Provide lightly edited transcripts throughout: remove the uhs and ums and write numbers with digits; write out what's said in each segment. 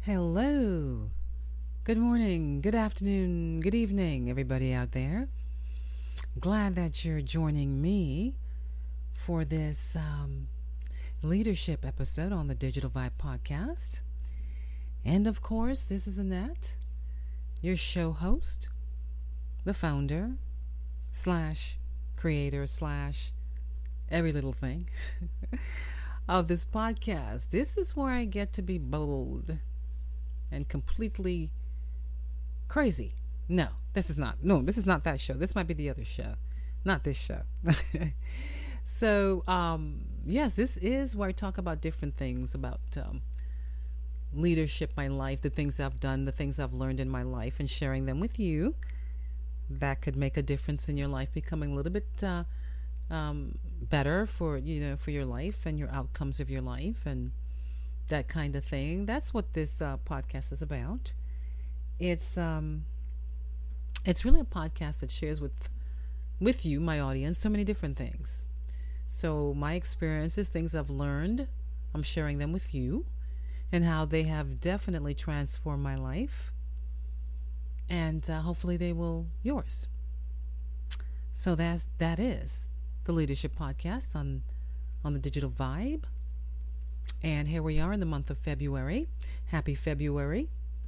Hello. Good morning, good afternoon, good evening, everybody out there. Glad that you're joining me for this leadership episode on the Digital Vibe podcast. And of course, this is Annette, your show host, the founder, / creator / every little thing of this podcast. This is where I get to be bold and completely crazy. No, this is not that show. This might be the other show, not this show. So, yes, this is where I talk about different things about leadership, my life, the things I've done, the things I've learned in my life, and sharing them with you. That could make a difference in your life, becoming a little bit better for your life and your outcomes of your life and that kind of thing. That's what this podcast is about. It's really a podcast that shares with you, my audience, so many different things. So my experiences, things I've learned, I'm sharing them with you, and how they have definitely transformed my life, and hopefully they will yours. So that is the Leadership Podcast on the Digital Vibe. And here we are in the month of February. Happy February.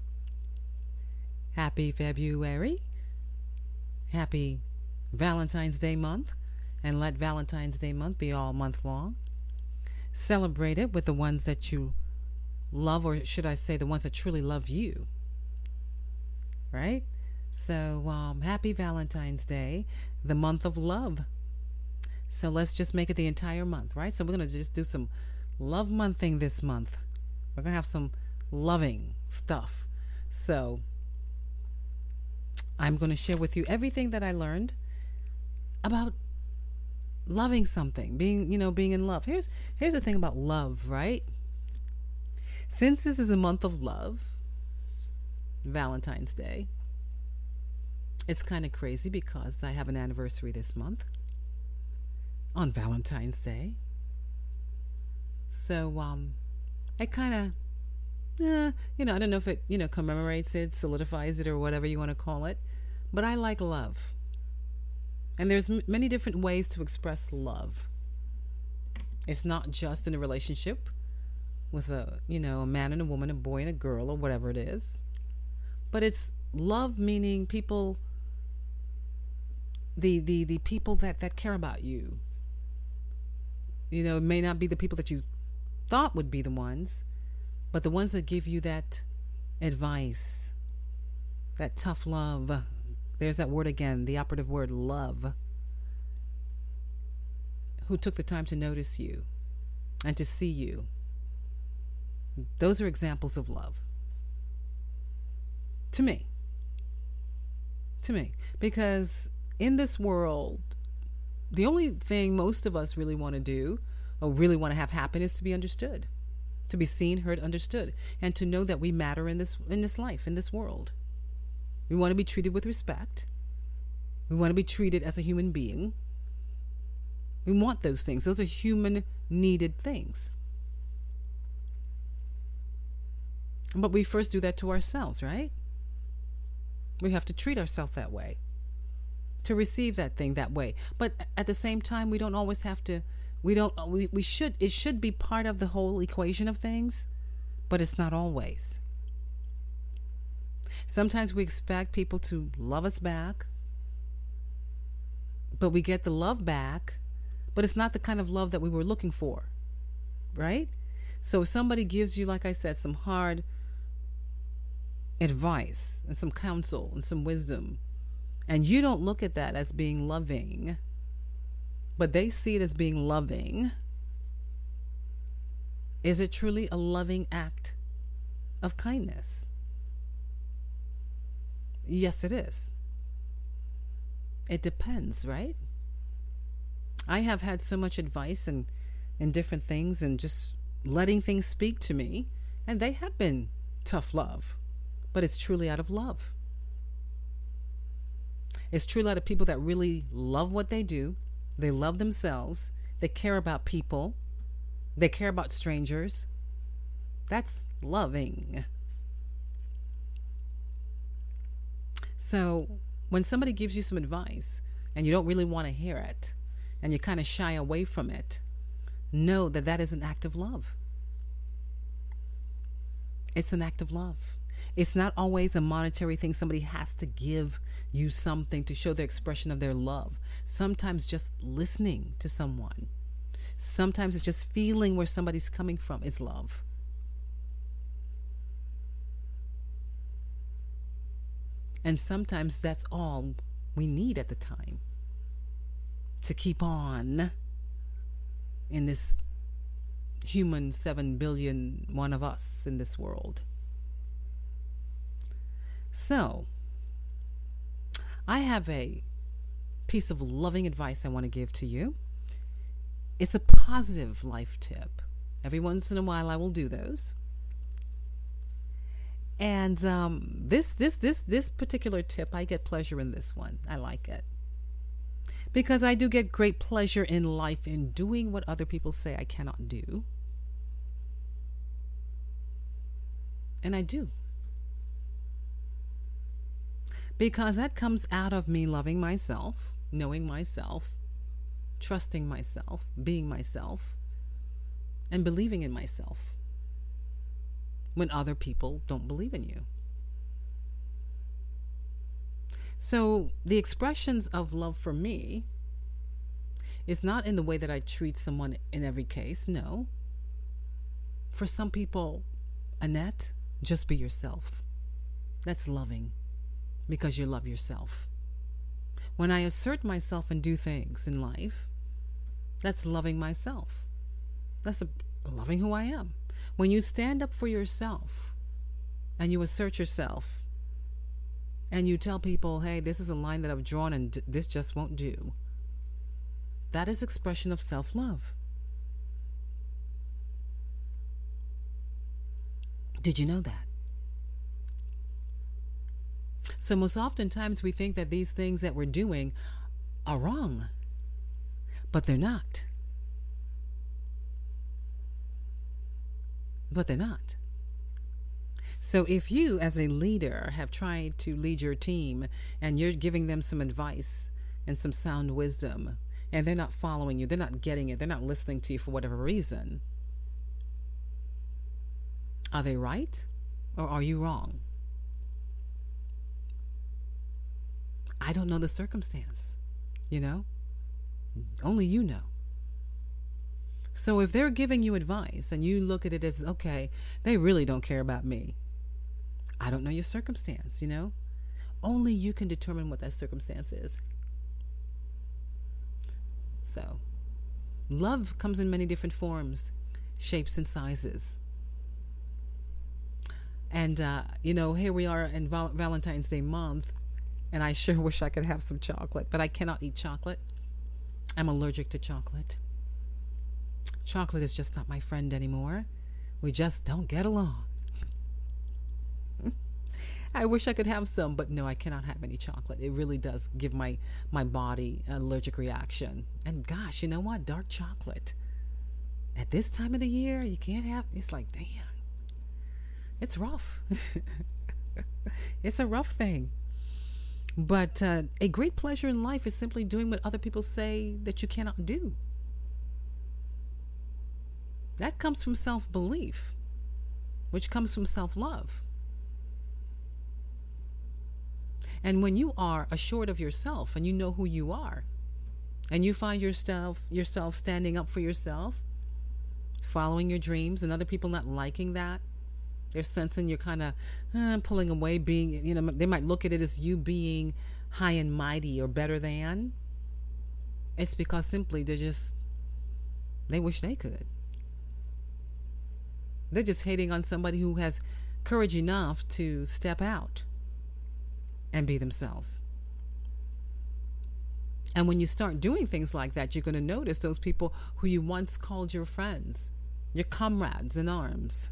Happy February. Happy Valentine's Day month. And let Valentine's Day month be all month long. Celebrate it with the ones that you love, or should I say the ones that truly love you. Right? So happy Valentine's Day, the month of love. So let's just make it the entire month, right? So we're going to just do some love month thing this month. We're going to have some loving stuff. So I'm going to share with you everything that I learned about loving something, being in love. Here's the thing about love, right? Since this is a month of love, Valentine's Day, it's kind of crazy because I have an anniversary this month on Valentine's Day. So I kind of, I don't know if it, commemorates it, solidifies it, or whatever you want to call it. But I like love. And there's many different ways to express love. It's not just in a relationship with a man and a woman, a boy and a girl, or whatever it is. But it's love meaning people, the people that care about you. It may not be the people that you thought would be the ones, but the ones that give you that advice, that tough love. There's that word again, the operative word, love. Who took the time to notice you and to see you. Those are examples of love. To me. Because in this world, the only thing most of us really want to do, or really want to have happen, is to be understood, to be seen, heard, understood, and to know that we matter in this life, in this world. We want to be treated with respect. We want to be treated as a human being. We want those things. Those are human needed things. But we first do that to ourselves, right? We have to treat ourselves that way, to receive that thing that way. But at the same time, we don't always have to. It should be part of the whole equation of things, but it's not always. Sometimes we expect people to love us back, but we get the love back, but it's not the kind of love that we were looking for, right? So if somebody gives you, like I said, some hard advice and some counsel and some wisdom, and you don't look at that as being loving, but they see it as being loving, is it truly a loving act of kindness? Yes, it is. It depends, right? I have had so much advice and different things, and just letting things speak to me, and they have been tough love, but it's truly out of love. It's truly out of people that really love what they do. They love themselves. They care about people. They care about strangers. That's loving. So when somebody gives you some advice and you don't really want to hear it and you kind of shy away from it, know that that is an act of love. It's an act of love. It's not always a monetary thing. Somebody has to give you something to show their expression of their love. Sometimes just listening to someone. Sometimes it's just feeling where somebody's coming from is love. And sometimes that's all we need at the time to keep on in this human 7 billion one of us in this world. So, I have a piece of loving advice I want to give to you. It's a positive life tip. Every once in a while I will do those. And this particular tip, I get pleasure in this one. I like it. Because I do get great pleasure in life in doing what other people say I cannot do. And I do. Because that comes out of me loving myself, knowing myself, trusting myself, being myself, and believing in myself when other people don't believe in you. So the expressions of love for me is not in the way that I treat someone in every case. No. For some people, Annette, just be yourself. That's loving because you love yourself. When I assert myself and do things in life, that's loving myself. That's loving who I am. When you stand up for yourself and you assert yourself and you tell people, hey, this is a line that I've drawn and this just won't do, that is expression of self-love. Did you know that? So most oftentimes we think that these things that we're doing are wrong, but they're not. But they're not. So if you as a leader have tried to lead your team and you're giving them some advice and some sound wisdom and they're not following you, they're not getting it, they're not listening to you for whatever reason, are they right or are you wrong? I don't know the circumstance, only you know. So if they're giving you advice and you look at it as, okay, they really don't care about me, I don't know your circumstance, Only you can determine what that circumstance is. So, love comes in many different forms, shapes, and sizes. And, here we are in Valentine's Day month, and I sure wish I could have some chocolate, but I cannot eat chocolate. I'm allergic to chocolate. Chocolate is just not my friend anymore. We just don't get along. I wish I could have some, but no, I cannot have any chocolate. It really does give my body an allergic reaction. And gosh, you know what? Dark chocolate. At this time of the year, you can't have, it's like, damn. It's rough. It's a rough thing. But a great pleasure in life is simply doing what other people say that you cannot do. That comes from self-belief, which comes from self-love. And when you are assured of yourself and you know who you are, and you find yourself standing up for yourself, following your dreams, and other people not liking that, they're sensing you're kind of pulling away, being, they might look at it as you being high and mighty or better than. It's because simply they wish they could. They're just hating on somebody who has courage enough to step out and be themselves. And when you start doing things like that, you're going to notice those people who you once called your friends, your comrades in arms.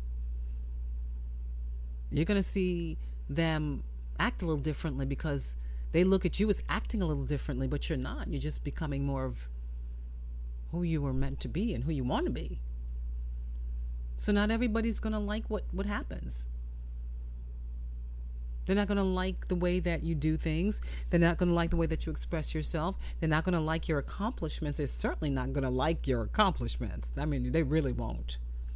You're going to see them act a little differently because they look at you as acting a little differently, but you're not. You're just becoming more of who you were meant to be and who you want to be. So not everybody's going to like what happens. They're not going to like the way that you do things. They're not going to like the way that you express yourself. They're not going to like your accomplishments. They're certainly not going to like your accomplishments. I mean, they really won't.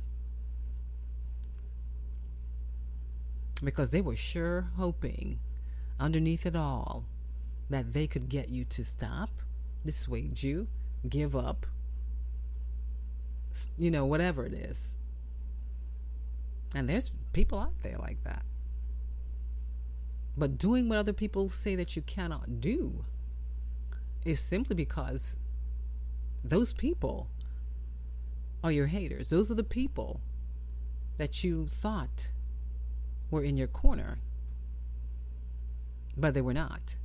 Because they were sure hoping underneath it all that they could get you to stop, dissuade you, give up, whatever it is. And there's people out there like that. But doing what other people say that you cannot do is simply because those people are your haters. Those are the people that you thought were in your corner, but they were not.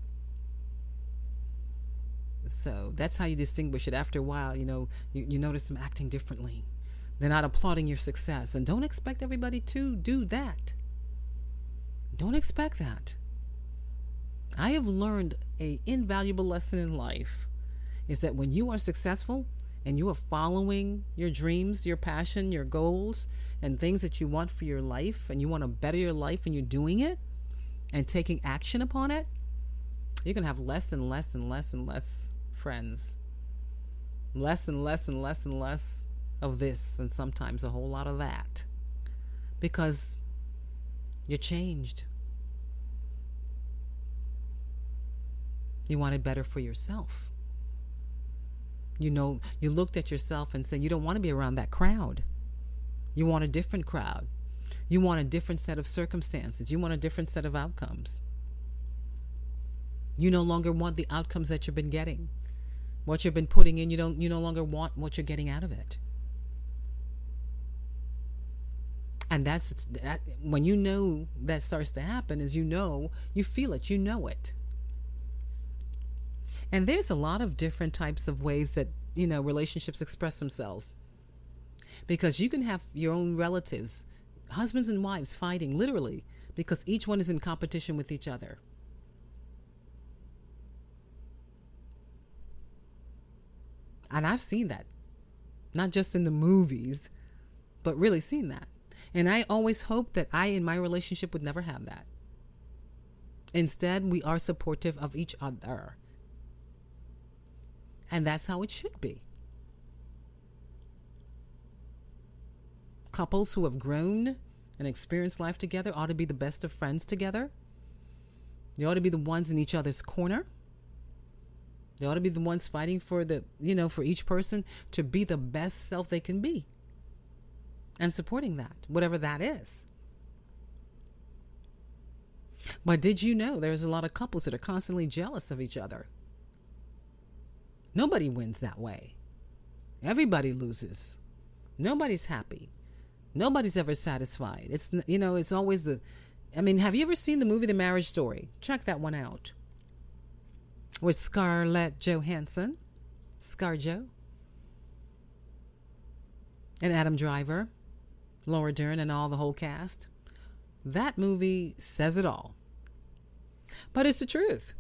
So that's how you distinguish it. After a while, you notice them acting differently. They're not applauding your success. And don't expect everybody to do that. Don't expect that. I have learned an invaluable lesson in life is that when you are successful and you are following your dreams, your passion, your goals, and things that you want for your life, and you want to better your life and you're doing it and taking action upon it, you're going to have less and less and less and less friends. Less and less and less and less of this, and sometimes a whole lot of that. Because you're changed. You want it better for yourself. You looked at yourself and said you don't want to be around that crowd. You want a different crowd. You want a different set of circumstances. You want a different set of outcomes. You no longer want the outcomes that you've been getting. What you've been putting in, you no longer want what you're getting out of it. And that's when that starts to happen is you feel it, you know it. And there's a lot of different types of ways that, relationships express themselves. Because you can have your own relatives, husbands and wives fighting, literally, because each one is in competition with each other. And I've seen that. Not just in the movies, but really seen that. And I always hoped that I, in my relationship, would never have that. Instead, we are supportive of each other. And that's how it should be. Couples who have grown and experienced life together ought to be the best of friends together. They ought to be the ones in each other's corner. They ought to be the ones fighting for for each person to be the best self they can be. And supporting that, whatever that is. But did you know there's a lot of couples that are constantly jealous of each other? Nobody wins that way. Everybody loses. Nobody's happy. Nobody's ever satisfied. It's always have you ever seen the movie The Marriage Story? Check that one out. With Scarlett Johansson, ScarJo, and Adam Driver, Laura Dern, and the whole cast. That movie says it all. But it's the truth.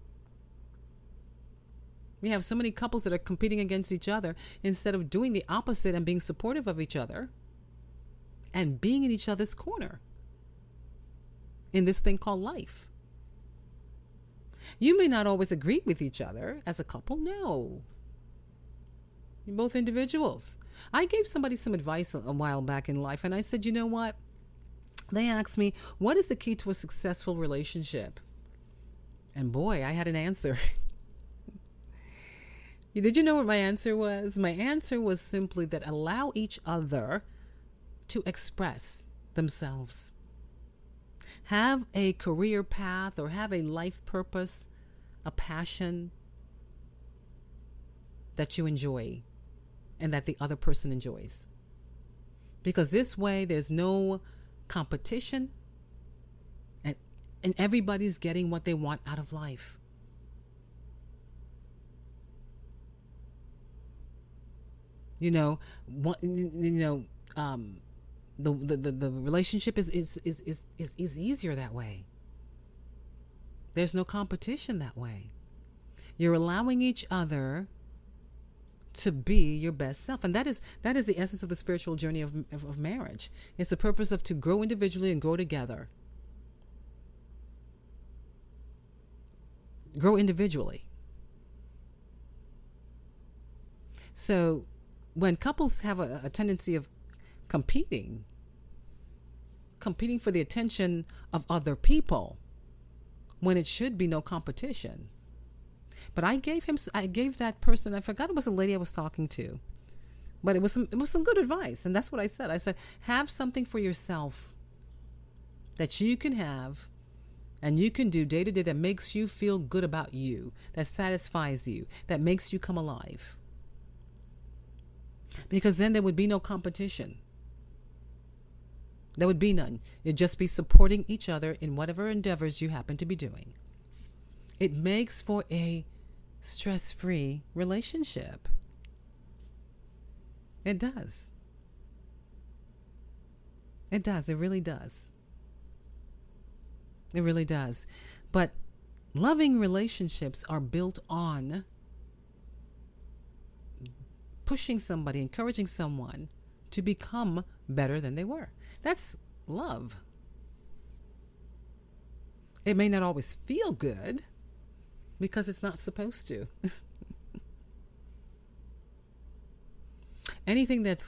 We have so many couples that are competing against each other instead of doing the opposite and being supportive of each other and being in each other's corner in this thing called life. You may not always agree with each other as a couple. No. You're both individuals. I gave somebody some advice a while back in life, and I said, you know what? They asked me, what is the key to a successful relationship? And boy, I had an answer. Did you know what my answer was? My answer was simply that allow each other to express themselves. Have a career path or have a life purpose, a passion that you enjoy and that the other person enjoys. Because this way there's no competition and everybody's getting what they want out of life. The relationship is easier that way. There's no competition that way. You're allowing each other to be your best self, and that is the essence of the spiritual journey of marriage. It's the purpose of to grow individually and grow together. grow individually. So when couples have a tendency of competing for the attention of other people, when it should be no competition. But I gave that person, I forgot it was a lady I was talking to, but it was some good advice. And that's what I said. I said, have something for yourself that you can have and you can do day to day that makes you feel good about you, that satisfies you, that makes you come alive. Because then there would be no competition. There would be none. It'd just be supporting each other in whatever endeavors you happen to be doing. It makes for a stress-free relationship. It does. It does. It really does. It really does. But loving relationships are built on pushing somebody, encouraging someone to become better than they were. That's love. It may not always feel good because it's not supposed to. Anything that's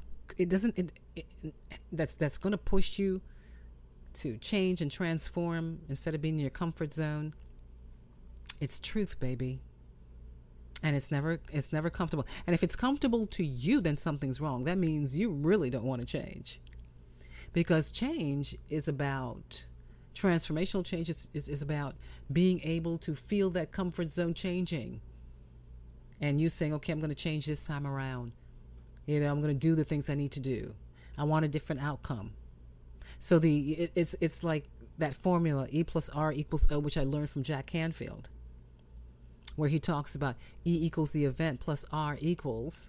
going to push you to change and transform instead of being in your comfort zone, it's truth, baby. And it's never comfortable. And if it's comfortable to you, then something's wrong. That means you really don't want to change. Because change is about, transformational change is about being able to feel that comfort zone changing. And you saying, okay, I'm going to change this time around. I'm going to do the things I need to do. I want a different outcome. So it's like that formula, E plus R equals O, which I learned from Jack Canfield, where he talks about E equals the event plus R equals,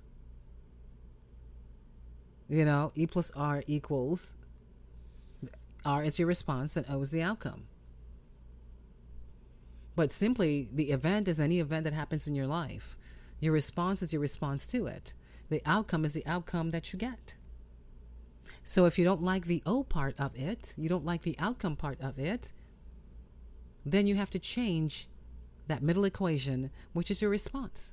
E plus R equals, R is your response and O is the outcome. But simply, the event is any event that happens in your life. Your response is your response to it. The outcome is the outcome that you get. So if you don't like the O part of it, you don't like the outcome part of it, then you have to change that middle equation, which is your response.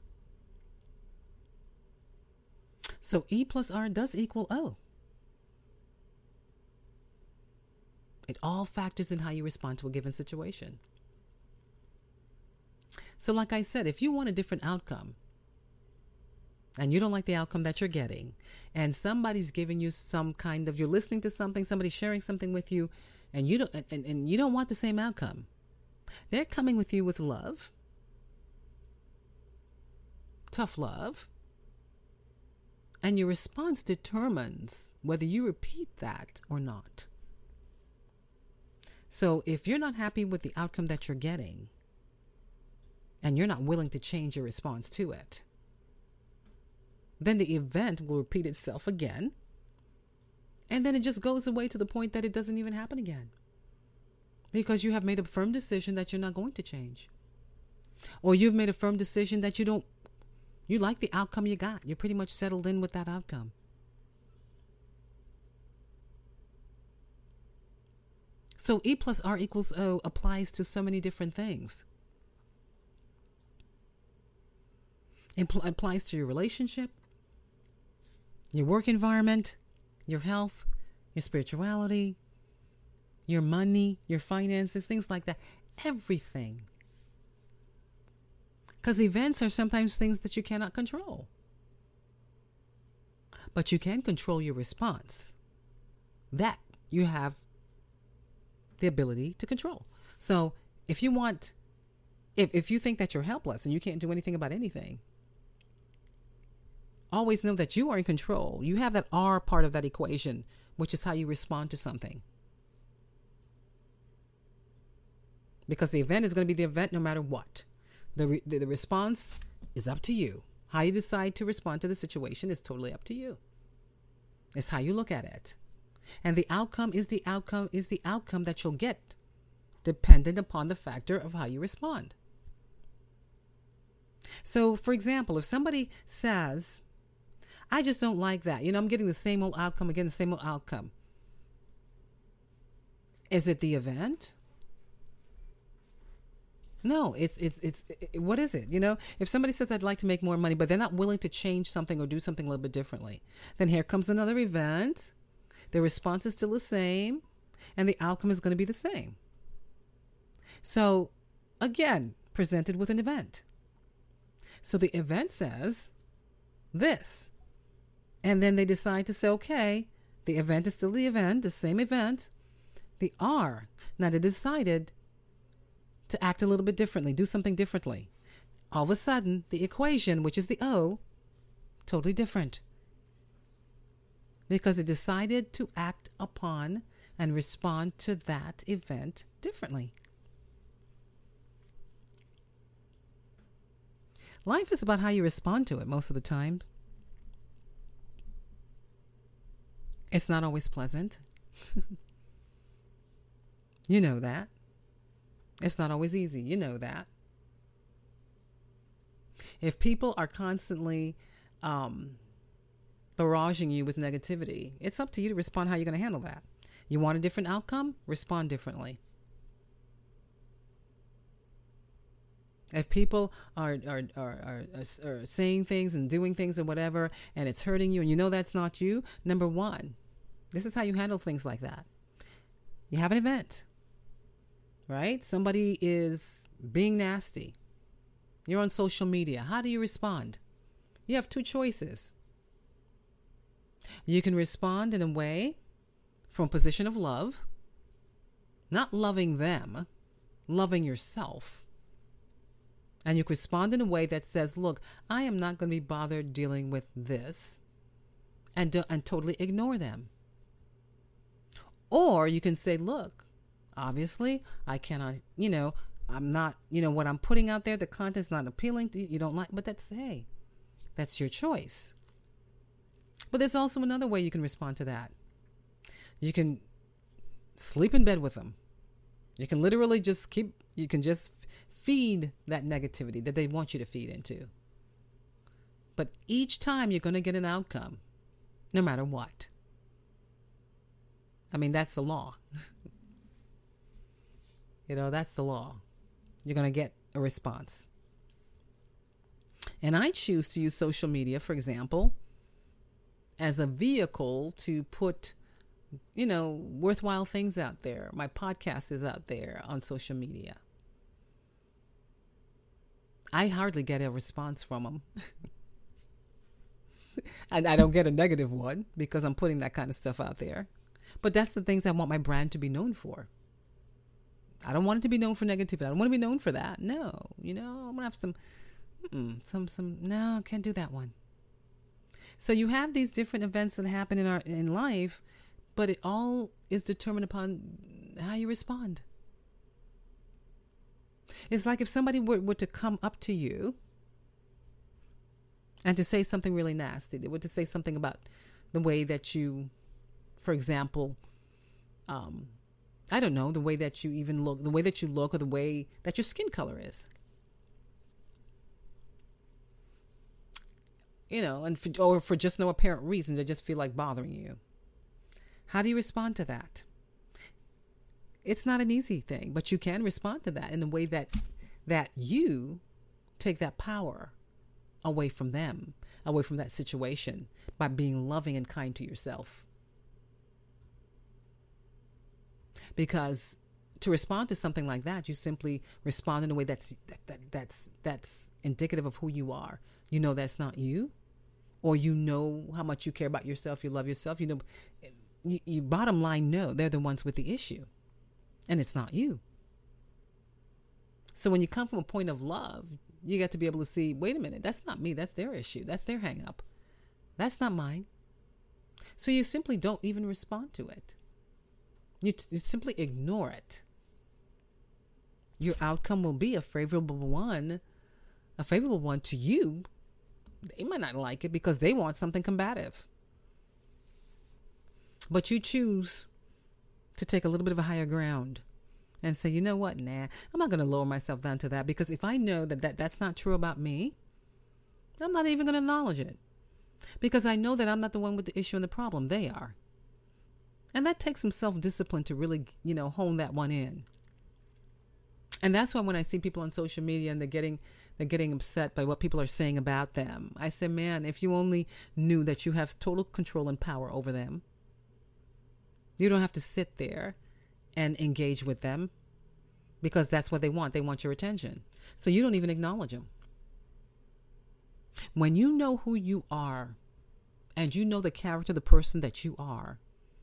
So E plus R does equal O. It all factors in how you respond to a given situation. So like I said, if you want a different outcome and you don't like the outcome that you're getting, and somebody's giving you some kind of, you're listening to something, somebody's sharing something with you, and you don't want the same outcome. They're coming with you with love, tough love, and your response determines whether you repeat that or not. So if you're not happy with the outcome that you're getting, and you're not willing to change your response to it, then the event will repeat itself again, and then it just goes away to the point that it doesn't even happen again. Because you have made a firm decision that you're not going to change. Or you've made a firm decision that you like the outcome you got. You're pretty much settled in with that outcome. So E plus R equals O applies to so many different things. It applies to your relationship, your work environment, your health, your spirituality, your money, your finances, things like that. Everything. Because events are sometimes things that you cannot control. But you can control your response. That you have the ability to control. So if you think that you're helpless and you can't do anything about anything, always know that you are in control. You have that R part of that equation, which is how you respond to something. Because the event is going to be the event no matter what. The response is up to you. How you decide to respond to the situation is totally up to you. It's how you look at it. And the outcome is the outcome that you'll get, dependent upon the factor of how you respond. So, for example, if somebody says, I just don't like that. I'm getting the same old outcome again, the same old outcome. Is it the event? No, what is it? If somebody says I'd like to make more money, but they're not willing to change something or do something a little bit differently, then here comes another event. The response is still the same, and the outcome is going to be the same. So, again, presented with an event. So the event says this, and then they decide to say, okay, the event is still the event, the same event. The R. Now they decided to act a little bit differently, do something differently. All of a sudden, the equation, which is the O, totally different. Because it decided to act upon and respond to that event differently. Life is about how you respond to it most of the time. It's not always pleasant. You know that. It's not always easy. You know that. If people are constantly barraging you with negativity, it's up to you to respond how you're going to handle that. You want a different outcome? Respond differently. If people are saying things and doing things and whatever, and it's hurting you, and you know that's not you, number one, this is how you handle things like that. You have an event, right? Somebody is being nasty. You're on social media. How do you respond? You have two choices. You can respond in a way from a position of love, not loving them, loving yourself. And you can respond in a way that says, look, I am not going to be bothered dealing with this, and totally ignore them. Or you can say, look, obviously I cannot, I'm not, what I'm putting out there, the content's not appealing to you, you don't like, but that's your choice. But there's also another way you can respond to that. You can sleep in bed with them. You can literally just feed that negativity that they want you to feed into. But each time you're going to get an outcome, no matter what. I mean, that's the law. That's the law. You're going to get a response. And I choose to use social media, for example, as a vehicle to put, worthwhile things out there. My podcast is out there on social media. I hardly get a response from them. And I don't get a negative one because I'm putting that kind of stuff out there. But that's the things I want my brand to be known for. I don't want it to be known for negativity. I don't want to be known for that. No, I'm going to have some, no, I can't do that one. So you have these different events that happen in life, but it all is determined upon how you respond. It's like if somebody were to come up to you and to say something really nasty. They were to say something about the way that you, for example, I don't know, the way that you even look, the way that you look, or the way that your skin color is. Or for just no apparent reason, they just feel like bothering you. How do you respond to that? It's not an easy thing, but you can respond to that in the way that you take that power away from them, away from that situation, by being loving and kind to yourself. Because to respond to something like that, you simply respond in a way that's indicative of who you are. You know that's not you, or you know how much you care about yourself, you love yourself. You bottom line know they're the ones with the issue, and it's not you. So when you come from a point of love, you got to be able to see, wait a minute, that's not me, that's their issue, that's their hang up. That's not mine. So you simply don't even respond to it. You simply ignore it. Your outcome will be a favorable one to you. They might not like it because they want something combative. But you choose to take a little bit of a higher ground and say, you know what, nah, I'm not going to lower myself down to that, because if I know that's not true about me, I'm not even going to acknowledge it, because I know that I'm not the one with the issue and the problem. They are. And that takes some self-discipline to really, hone that one in. And that's why when I see people on social media and they're getting upset by what people are saying about them, I say, man, if you only knew that you have total control and power over them, you don't have to sit there and engage with them, because that's what they want. They want your attention. So you don't even acknowledge them. When you know who you are and you know the character of the person that you are,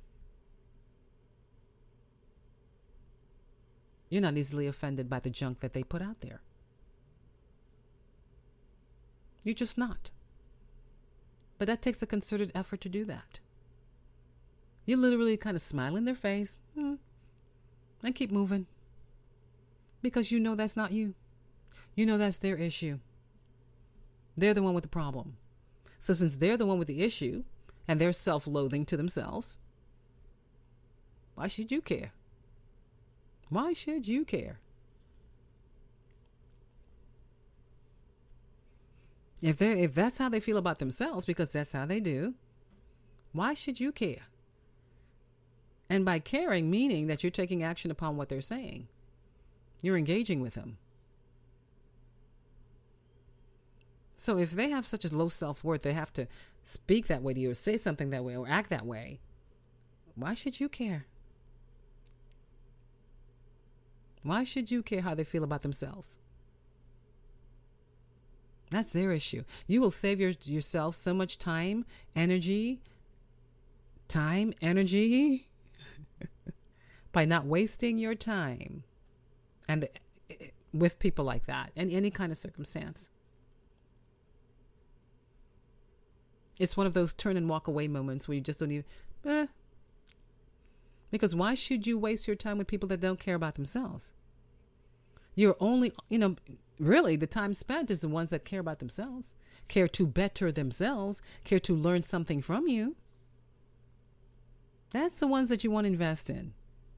you're not easily offended by the junk that they put out there. You're just not. But that takes a concerted effort to do that. You literally kind of smile in their face and keep moving. Because you know that's not you. You know that's their issue. They're the one with the problem. So since they're the one with the issue and they're self-loathing to themselves, why should you care? Why should you care? If that's how they feel about themselves, because that's how they do, why should you care? And by caring, meaning that you're taking action upon what they're saying. You're engaging with them. So if they have such a low self-worth, they have to speak that way to you or say something that way or act that way, why should you care? Why should you care how they feel about themselves? That's their issue. You will save yourself so much time, energy, by not wasting your time and with people like that in any kind of circumstance. It's one of those turn and walk away moments where you just don't even, because why should you waste your time with people that don't care about themselves? You're only, really the time spent is the ones that care about themselves, care to better themselves, care to learn something from you. That's the ones that you want to invest in.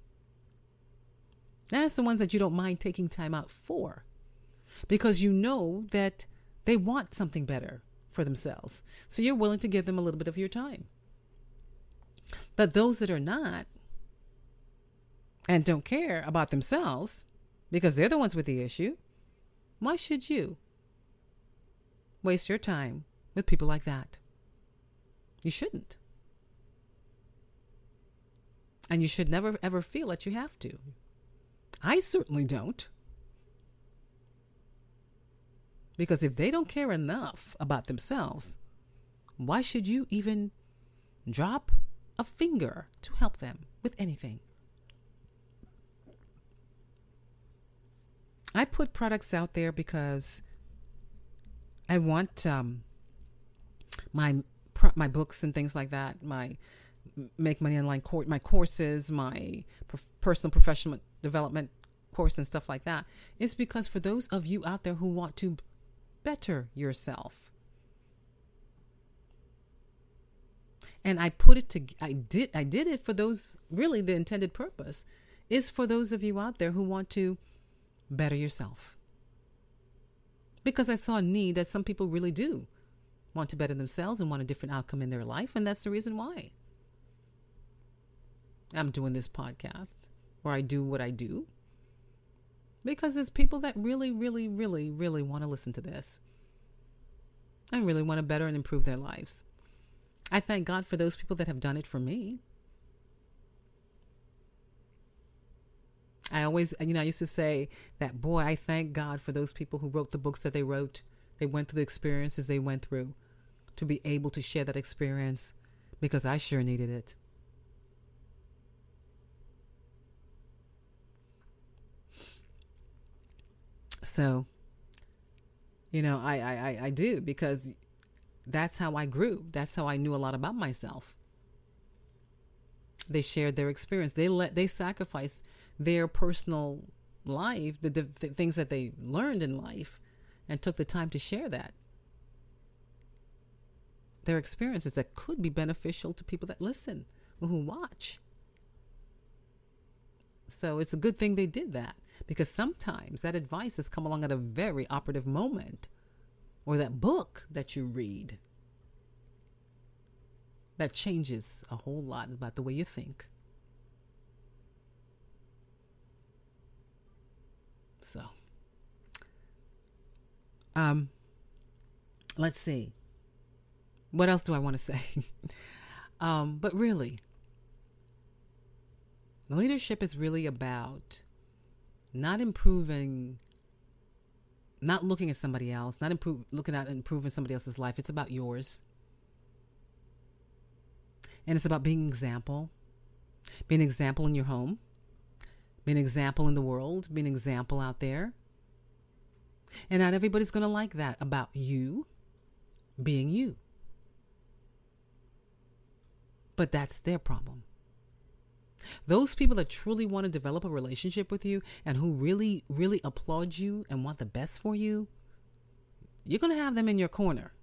That's the ones that you don't mind taking time out for, because you know that they want something better for themselves. So you're willing to give them a little bit of your time. But those that are not and don't care about themselves, because they're the ones with the issue, why should you waste your time with people like that? You shouldn't. And you should never, ever feel that you have to. I certainly don't. Because if they don't care enough about themselves, why should you even drop a finger to help them with anything? I put products out there because I want my books and things like that, my Make Money Online my courses, my personal professional development course and stuff like that. It's because for those of you out there who want to better yourself. And I did it for those, really the intended purpose is for those of you out there who want to better yourself. Because I saw a need that some people really do want to better themselves and want a different outcome in their life. And that's the reason why I'm doing this podcast, or I do what I do. Because there's people that really, really, really, really want to listen to this and really want to better and improve their lives. I thank God for those people that have done it for me. I always, I used to say that, boy, I thank God for those people who wrote the books that they wrote. They went through the experiences they went through to be able to share that experience, because I sure needed it. So, I do, because that's how I grew. That's how I knew a lot about myself. They shared their experience. They sacrificed their personal life, the things that they learned in life, and took the time to share that. Their experiences that could be beneficial to people that listen or who watch. So it's a good thing they did that, because sometimes that advice has come along at a very operative moment, or that book that you read that changes a whole lot about the way you think. So Um, let's see. What else do I want to say? But really, leadership is really about not improving, not looking at somebody else, not looking at improving somebody else's life. It's about yours. And it's about being an example. Being an example in your home. Being an example in the world. Being an example out there. And not everybody's going to like that about you being you. But that's their problem. Those people that truly want to develop a relationship with you and who really, really applaud you and want the best for you, you're going to have them in your corner.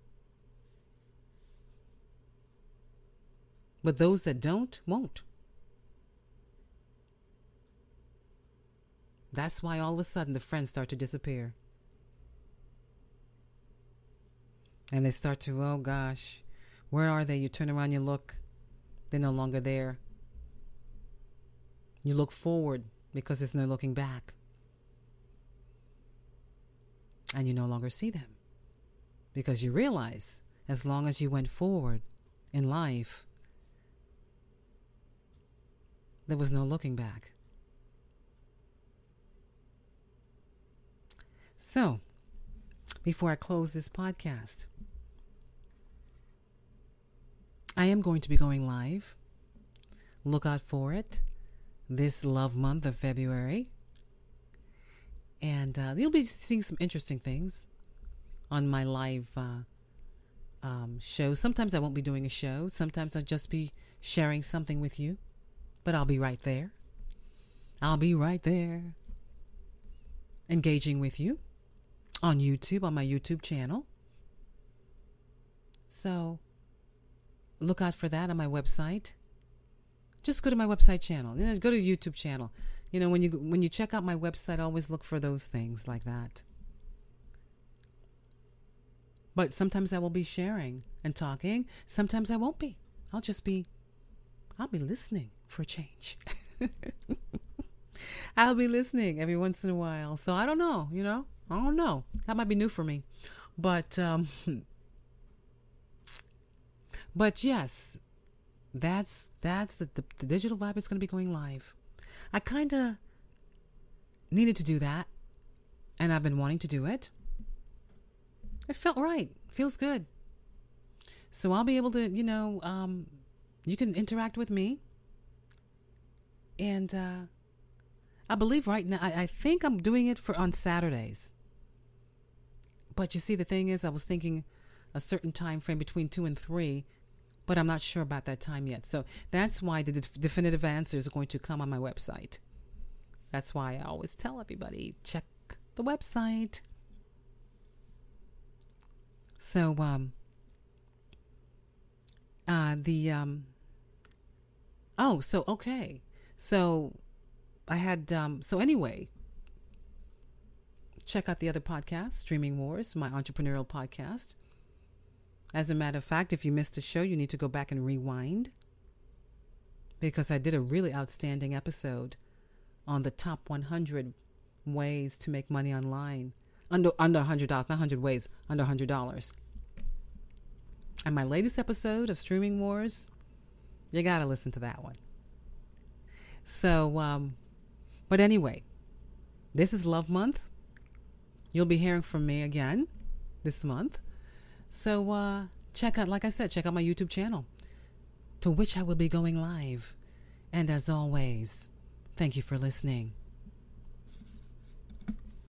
But those that don't, won't. That's why all of a sudden the friends start to disappear. And they start to, oh gosh, where are they? You turn around, you look, they're no longer there. You look forward because there's no looking back. And you no longer see them. Because you realize as long as you went forward in life, there was no looking back. So, before I close this podcast, I am going to be going live. Look out for it this love month of February. And you'll be seeing some interesting things on my live show. Sometimes I won't be doing a show. Sometimes I'll just be sharing something with you. But I'll be right there. I'll be right there. Engaging with you on YouTube, on my YouTube channel. So look out for that on my website. Just go to my website channel. Go to YouTube channel. When you check out my website, always look for those things like that. But sometimes I will be sharing and talking. Sometimes I won't be. I'll be listening for a change. I'll be listening every once in a while. So I don't know, I don't know. That might be new for me. But yes, that's the Digital Vibe is going to be going live. I kind of needed to do that, and I've been wanting to do it. It felt right. Feels good. So I'll be able to, you can interact with me. And I believe right now, I think I'm doing it on Saturdays. But you see, the thing is, I was thinking a certain time frame between 2 and 3, but I'm not sure about that time yet. So that's why the definitive answers are going to come on my website. That's why I always tell everybody, check the website. So, okay. So I had, so anyway, check out the other podcast, Streaming Wars, my entrepreneurial podcast. As a matter of fact, if you missed a show, you need to go back and rewind, because I did a really outstanding episode on the top 100 ways to make money online. Under $100, not 100 ways, under $100. And my latest episode of Streaming Wars, you got to listen to that one. So, but anyway, this is Love Month. You'll be hearing from me again this month. So, check out my YouTube channel, to which I will be going live. And as always, thank you for listening.